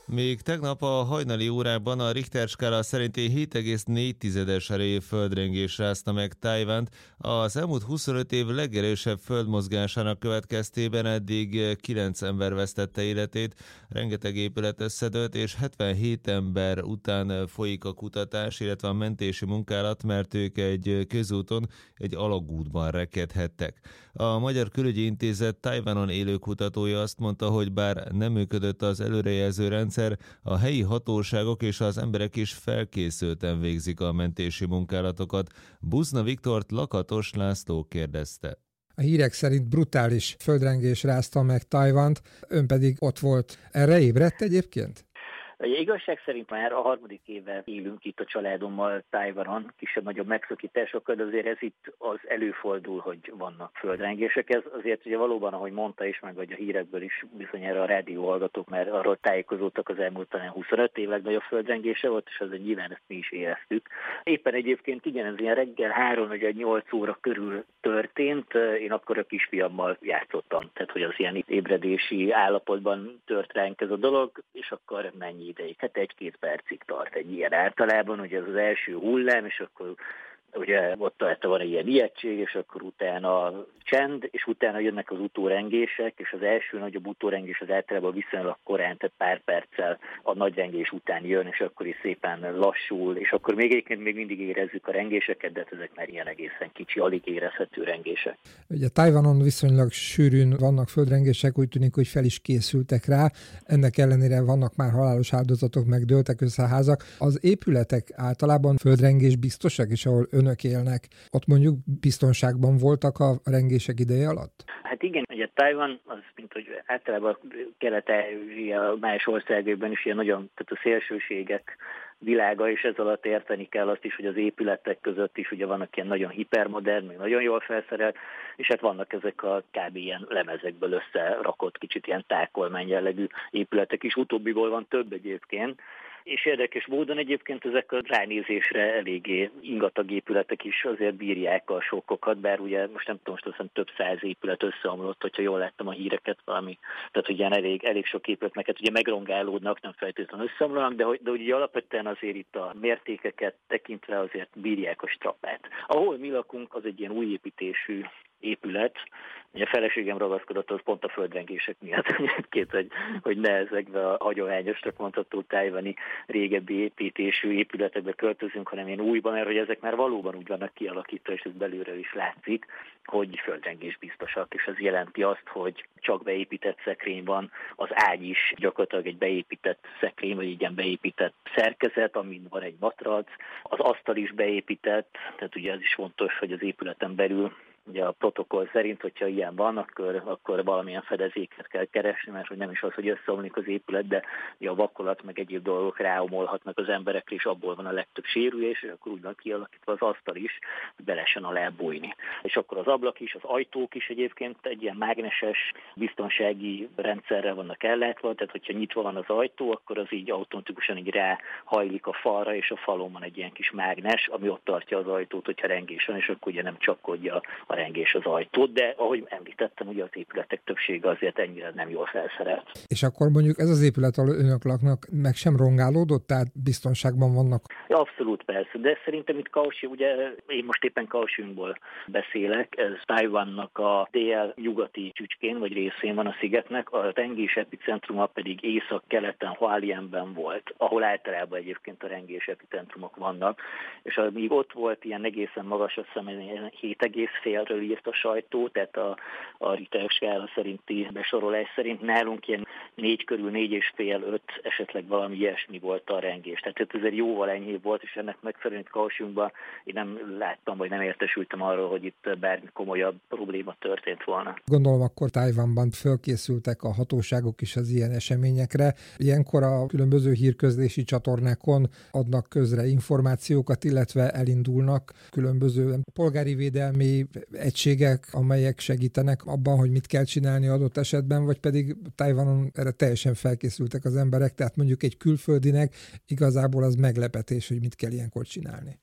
Még tegnap a hajnali órában a Richter skála szerinti 7,4-es erejű földrengés rázta meg Tajvant. Az elmúlt 25 év legerősebb földmozgásának következtében eddig 9 ember vesztette életét, rengeteg épület összedőlt, és 77 ember után folyik a kutatás, illetve a mentési munkálat, mert ők egy közúton, egy alagútban rekedhettek. A Magyar Külügyi Intézet Tajvanon élő kutatója azt mondta, hogy bár nem működött az előrejelző rendszer, a helyi hatóságok és az emberek is felkészülten végzik a mentési munkálatokat. Buzna Viktort Lakatos László kérdezte. A hírek szerint brutális földrengés rázta meg Tajvant, ön pedig ott volt. Erre ébredt egyébként? Igazság szerint már a harmadik éve élünk itt a családommal Tajvanon, kisebb-nagyobb megszakításokkal, de azért ez itt az előfordul, hogy vannak földrengések. Ez azért ugye valóban, ahogy mondta is, meg vagy a hírekből is bizonyára a rádióhallgatók már arról tájékozódtak, az elmúlt talán 25 év legnagyobb földrengése volt, és azért nyilván ezt mi is éreztük. Éppen egyébként igen, ez ilyen reggel 3-8 óra körül történt, én akkor a kisfiammal játszottam, tehát hogy az ilyen ébredési állapotban tört ránk ez a dolog, és akkor mennyi ideig? Hát 1-2 percig tart egy ilyen általában, ugye ez az első hullám, és akkor ugye ott van egy ilyen ijegység, és akkor utána csend, és utána jönnek az utórengések, és az első nagyobb utórengés az általában viszonylag korán, tehát pár perccel a nagy rengés után jön, és akkor is szépen lassul, és akkor még egyébként még mindig érezzük a rengéseket, de ezek már ilyen egészen kicsi, alig érezhető rengések. Ugye Tajvanon viszonylag sűrűn vannak földrengések, úgy tűnik, hogy fel is készültek rá, ennek ellenére vannak már halálos áldozatok, meg dőltek össze a házak. Az épületek általában földrengés biztosak, és ahol önök élnek, ott mondjuk biztonságban voltak a rengések ideje alatt? Hát igen, ugye Tajvan, az mint hogy általában Kelet-Ázsia más országokban is ilyen nagyon, tehát a szélsőségek világa, és ez alatt érteni kell azt is, hogy az épületek között is ugye vannak ilyen nagyon hipermodern, még nagyon jól felszerelt, és hát vannak ezek a kb. Ilyen lemezekből összerakott kicsit ilyen tákolmány jellegű épületek is, utóbbiból van több egyébként. És érdekes módon egyébként ezek a ránézésre eléggé ingatag épületek is azért bírják a sokkokat, bár ugye most nem tudom, most több száz épület összeomlott, hogyha jól láttam a híreket valami, tehát ugye elég sok épületnek, hát ugye megrongálódnak, nem feltétlenül összeomlanak, de ugye alapvetően azért itt a mértékeket tekintve azért bírják a strapát. Ahol mi lakunk, az egy ilyen új építésű épület. Ugye a feleségem ragaszkodott az pont a földrengések miatt, hogy ne ezekbe a hagyományosnak mondható tajvani régebbi építésű épületekbe költözünk, hanem ilyen újban, mert hogy ezek már valóban úgy vannak kialakítva, és ez belülről is látszik, hogy földrengés biztosak, és ez jelenti azt, hogy csak beépített szekrény van, az ágy is gyakorlatilag egy beépített szekrény, vagy egy ilyen beépített szerkezet, amin van egy matrac, az asztal is beépített, tehát ugye ez is fontos, hogy az épületen belül ugye a protokoll szerint, hogyha ilyen van, akkor valamilyen fedezéket kell keresni, mert hogy nem is az, hogy összeomlik az épület, de a vakolat meg egyéb dolgok ráomolhatnak az emberekre, és abból van a legtöbb sérülés, és akkor úgy van kialakítva az asztal is, hogy be lehessen alá bújni. És akkor az ablak is, az ajtók is egyébként egy ilyen mágneses biztonsági rendszerrel vannak ellátva, tehát hogyha nyitva van az ajtó, akkor az így automatikusan így ráhajlik a falra, és a falon van egy ilyen kis mágnes, ami ott tartja az ajtót, hogyha rengés van, és akkor ugye nem csapkodja a rengés az ajtót, de ahogy említettem, ugye az épületek többsége azért ennyire nem jól felszerelt. És akkor mondjuk ez az épület, ahol önök laknak, meg sem rongálódott, tehát biztonságban vannak? Ja, abszolút persze, de szerintem itt Kaohsiung, ugye én most éppen Kaohsiungból beszélek, ez Tajvannak a dél-nyugati csücskén, vagy részén van a szigetnek, a rengés epicentruma pedig észak-keleten Hualienben volt, ahol általában egyébként a rengés epicentrumok vannak, és amíg ott volt ilyen egészen magas, azt hiszem 7,5-ről írt a sajtó, tehát a Richter skála szerinti besorolás szerint nálunk ilyen 4 körül 4,5-5, esetleg valami ilyesmi volt a rengés. Tehát ez egy jóval enyhébb volt, és ennek megfelelően Kaohsiungban én nem láttam, vagy nem értesültem arról, hogy itt bármi komolyabb probléma történt volna. Gondolom akkor Tajvanban fölkészültek a hatóságok is az ilyen eseményekre. Ilyenkor a különböző hírközlési csatornákon adnak közre információkat, illetve elindulnak különböző polgári védelmi egységek, amelyek segítenek abban, hogy mit kell csinálni adott esetben, vagy pedig Tajvanon erre teljesen felkészültek az emberek, tehát mondjuk egy külföldinek igazából az meglepetés, hogy mit kell ilyenkor csinálni.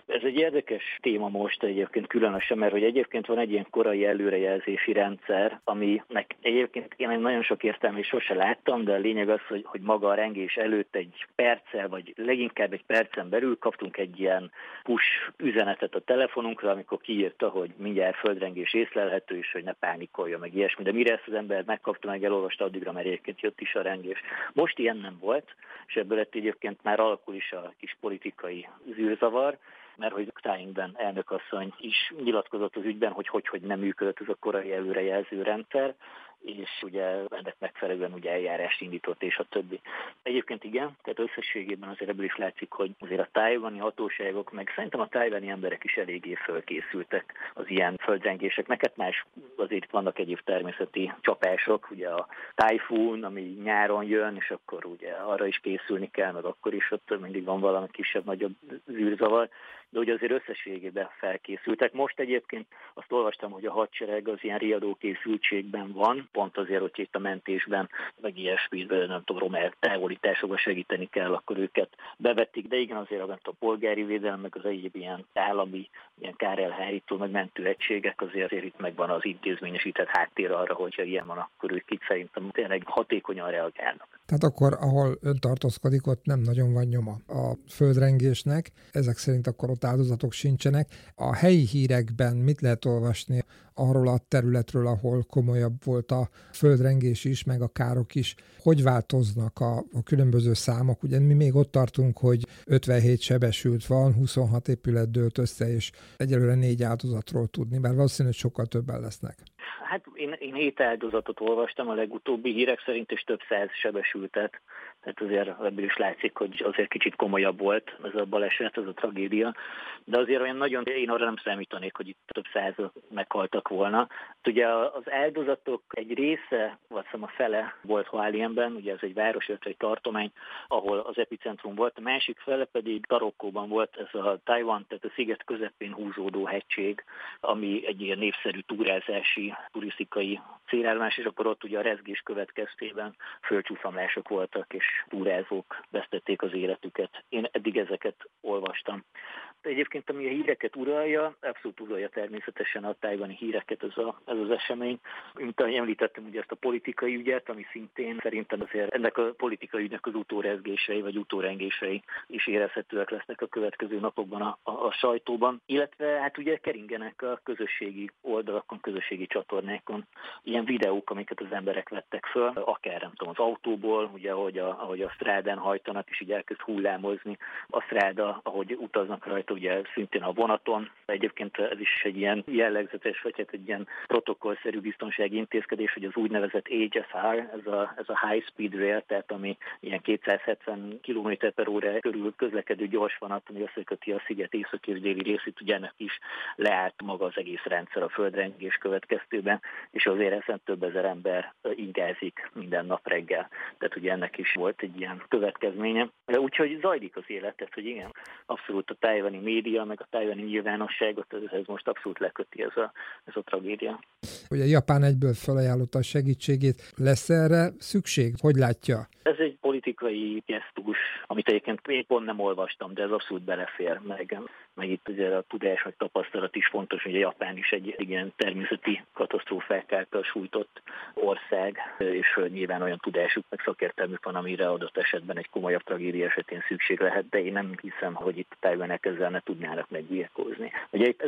Ez egy érdekes téma most egyébként különösen, mert hogy egyébként van egy ilyen korai előrejelzési rendszer, aminek egyébként én nagyon sok értelmét sose láttam, de a lényeg az, hogy maga a rengés előtt egy perccel, vagy leginkább egy percen belül kaptunk egy ilyen push üzenetet a telefonunkra, amikor kiírta, hogy mindjárt földrengés észlelhető, és hogy ne pánikolja, meg ilyesmi. De mire ezt az ember megkapta, meg elolvasta, addigra már egyébként jött is a rengés. Most ilyen nem volt, és ebből lett egyébként már alakul is a kis politikai zűrzavar, mert hogy Tájinben elnökasszony is nyilatkozott az ügyben, hogy nem működött ez a korai előrejelző rendszer, és ugye ennek megfelelően ugye eljárást indított, és a többi. Egyébként igen, tehát összességében azért ebből is látszik, hogy azért a tájvani hatóságok, meg szerintem a tájvani emberek is eléggé fölkészültek az ilyen földrengéseknek. Hát más azért vannak egyéb természeti csapások, ugye a tájfún, ami nyáron jön, és akkor ugye arra is készülni kell, meg akkor is ott mindig van valami kisebb-nagyobb zűrzavar, de ugye azért összességében felkészültek. Most egyébként azt olvastam, hogy a hadsereg az ilyen riadó készültségben van, pont azért, hogy itt a mentésben, meg ilyesmiben, nem tudom, román távolításokban segíteni kell, akkor őket bevették, de igen, azért a polgári védelem, meg az egyéb ilyen állami, ilyen kárelhárító, meg mentőegységek, azért itt megvan az intézményesített háttér arra, hogyha ilyen van, akkor ők itt szerintem tényleg hatékonyan reagálnak. Tehát akkor, ahol ön tartózkodik, ott nem nagyon van nyoma a földrengésnek, ezek szerint akkor ott áldozatok sincsenek. A helyi hírekben mit lehet olvasni arról a területről, ahol komolyabb volt a földrengés is, meg a károk is? Hogy változnak a különböző számok? Ugye mi még ott tartunk, hogy 57 sebesült van, 26 épület dőlt össze, és egyelőre 4 áldozatról tudni, bár valószínűleg sokkal többen lesznek. Hát én 7 áldozatot olvastam a legutóbbi hírek szerint, és több 100 sebesültet. Tehát azért ebből is látszik, hogy azért kicsit komolyabb volt ez a baleset, ez a tragédia. De azért olyan nagyon, én arra nem számítanék, hogy itt több 100 meghaltak volna. Hát ugye az áldozatok egy része, vagy a fele volt Hualienben, ugye ez egy város, illetve egy tartomány, ahol az epicentrum volt. A másik fele pedig Tarokkóban volt, ez a Taiwan, tehát a sziget közepén húzódó hegység, ami egy ilyen népszerű túrázási, turisztikai célállomás, és akkor ott ugye a rezgés következtében földcsúszamlások voltak, és túrázók vesztették az életüket. Én eddig ezeket olvastam. Egyébként, ami a híreket uralja, abszolút uralja természetesen a tájvani híreket ez az esemény. Mint ahogy említettem, ugye ezt a politikai ügyet, ami szintén szerintem azért ennek a politikai ügynek az utórezgései vagy utórengései is érezhetőek lesznek a következő napokban a sajtóban. Illetve hát ugye keringenek a közösségi oldalakon, közösségi csatornákon ilyen videók, amiket az emberek vettek föl, akár nem tudom, az autóból, ugye ahogy a strádán hajtanak, és így elkezd hullámozni a stráda, ahogy utaznak rajta, ugye szintén a vonaton. Egyébként ez is egy ilyen jellegzetes, vagy hát egy ilyen protokollszerű biztonsági intézkedés, hogy az úgynevezett HSR, ez a High Speed Rail, tehát ami ilyen 270 km/h körül közlekedő gyorsvonat, ami összeköti a sziget északi és déli részét, ugye ennek is leállt maga az egész rendszer a földrengés következtében, és azért ezen több ezer ember ingázik minden nap reggel. Tehát ugye ennek is volt egy ilyen következménye. Úgyhogy zajlik az élet, tehát hogy igen, abszolút a tájvani média, meg a tájvani nyilvánosságot, ez most abszolút leköti ez a tragédia. Ugye Japán egyből felajánlotta a segítségét. Lesz erre szükség? Hogy látja? Ez egy politikai gesztus, amit egyébként én pont nem olvastam, de ez abszolút belefér, meg itt ugye a tudás, vagy tapasztalat is fontos, hogy a Japán is egy ilyen természeti katasztrófák által sújtott ország, és nyilván olyan tudásuk, meg szakértelmük van, amire adott esetben egy komolyabb tragédia esetén szükség lehet, de én nem hiszem, hogy itt Tájvanek ezzel ne tudnának megbirkózni. Ugye itt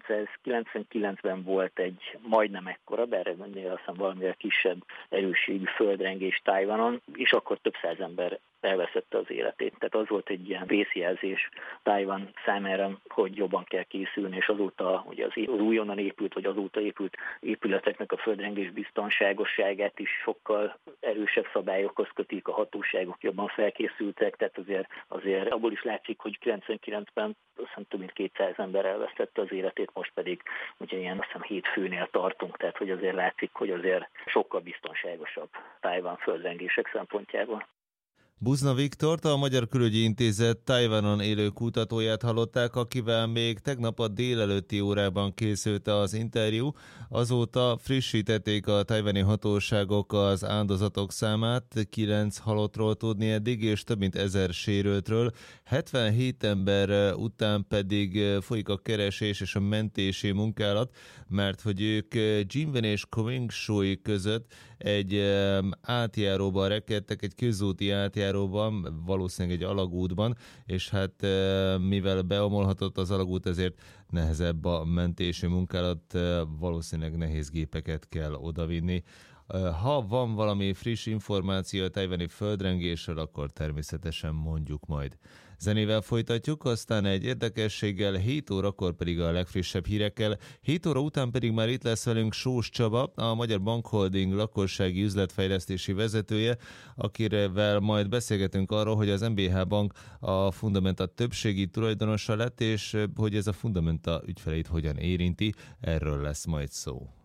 1999-ben volt egy majdnem ekkora, de erre mennél azt hiszem valamivel kisebb erősségű földrengés Tájvanon, és akkor több száz ember elveszette az életét. Tehát az volt egy ilyen vészjelzés Tájvan számára, hogy jobban kell készülni, és azóta ugye az újonnan épült, vagy azóta épült épületeknek a földrengés biztonságosságát is sokkal erősebb szabályokhoz kötik, a hatóságok jobban felkészültek, tehát azért abból is látszik, hogy 99-ben azt hiszem több mint 200 ember elvesztette az életét, most pedig ugye ilyen azt hiszem 7 főnél tartunk, tehát hogy azért látszik, hogy azért sokkal biztonságosabb Tájvan földrengések szempontjából. Buzna Viktort, a Magyar Külügyi Intézet Tajvanon élő kutatóját hallották, akivel még tegnap a délelőtti órában készült az interjú. Azóta frissítették a tajvani hatóságok az áldozatok számát, 9 halottról tudni eddig, és több mint 1000 sérültről. 77 ember után pedig folyik a keresés és a mentési munkálat, mert hogy ők Jinwen és Kongshui között egy átjáróban rekedtek, egy közúti átjáróban, valószínűleg egy alagútban, és hát mivel beomolhatott az alagút, ezért nehezebb a mentési munkálat, valószínűleg nehéz gépeket kell odavinni. Ha van valami friss információ a tajvani földrengésről, akkor természetesen mondjuk majd. Zenével folytatjuk, aztán egy érdekességgel, 7 órakor pedig a legfrissebb hírekkel, 7 óra után pedig már itt lesz velünk Sós Csaba, a Magyar Bankholding lakossági üzletfejlesztési vezetője, akivel majd beszélgetünk arról, hogy az MBH Bank a Fundamenta többségi tulajdonosa lett, és hogy ez a Fundamenta ügyfeleit hogyan érinti, erről lesz majd szó.